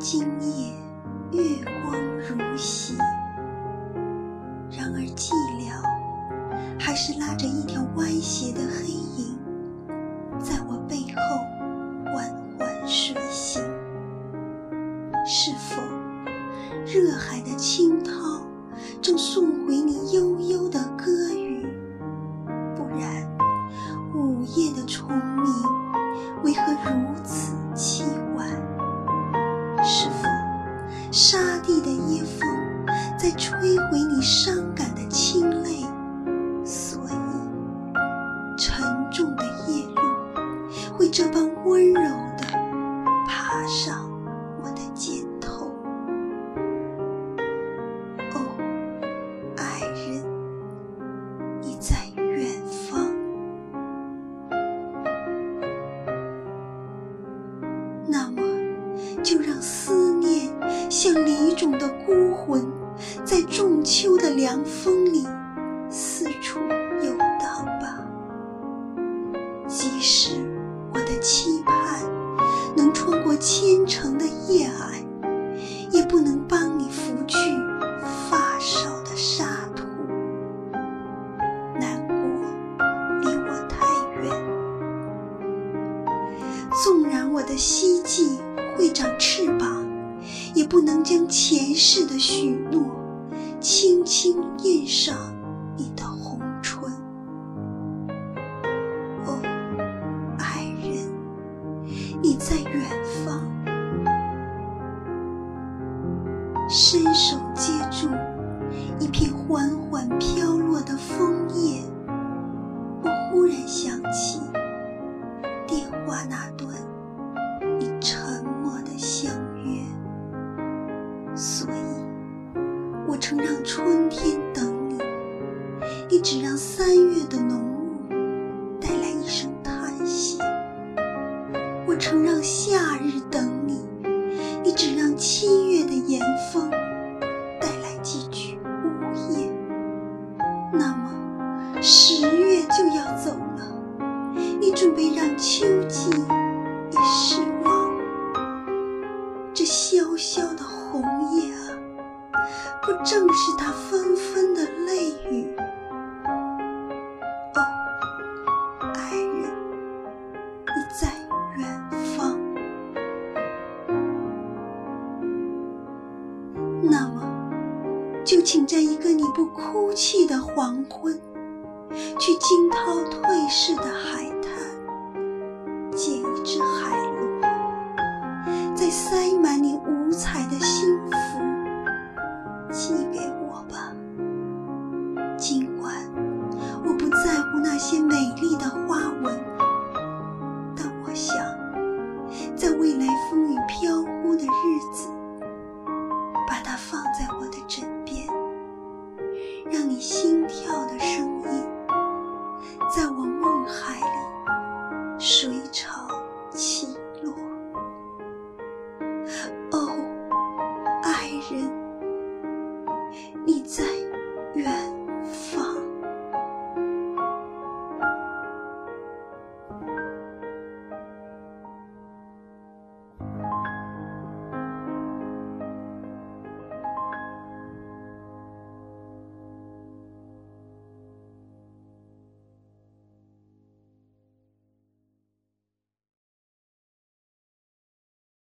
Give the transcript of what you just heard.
今夜月光如洗，然而寂寥还是拉着一条歪斜的黑影，在我背后缓缓睡醒。是否热海的清涛正送回你悠悠的歌语？不然午夜的虫鸣为何如此凄婉？是否沙地的夜风在吹回你伤感的清泪？所以沉重的夜路会这般温柔地爬上我的肩头。哦，爱人，你在远方。那么就让思念像离种的孤魂，在仲秋的凉风里四处游荡吧。即使我的期盼能穿过千层的夜霭，也不能帮你拂去发梢的沙土。难过离我太远，纵然我的希冀会长翅膀，也不能将前世的许诺轻轻印上你的红唇。哦，爱人，你在远方。伸手接住一片缓缓飘落的枫叶，我忽然想起电话那段你沉默的相约。所以我曾让春天等你，你只让3月的浓雾带来一声叹息。我曾让夏日等你，你只让7月的严风带来几句呜咽。那么10月就要走了，你准备让秋季也失望。这萧萧的红叶啊，不正是它纷纷的泪雨？哦，爱人，你在远方。那么就请在一个你不哭泣的黄昏，去惊涛退逝的海滩，捡一只海螺，再塞满你五彩的幸福，寄给我吧。尽管我不在乎那些美丽的花纹，但我想在未来风雨飘忽的日子，把它放在我的枕边，让你心跳的声音在我梦海里水潮起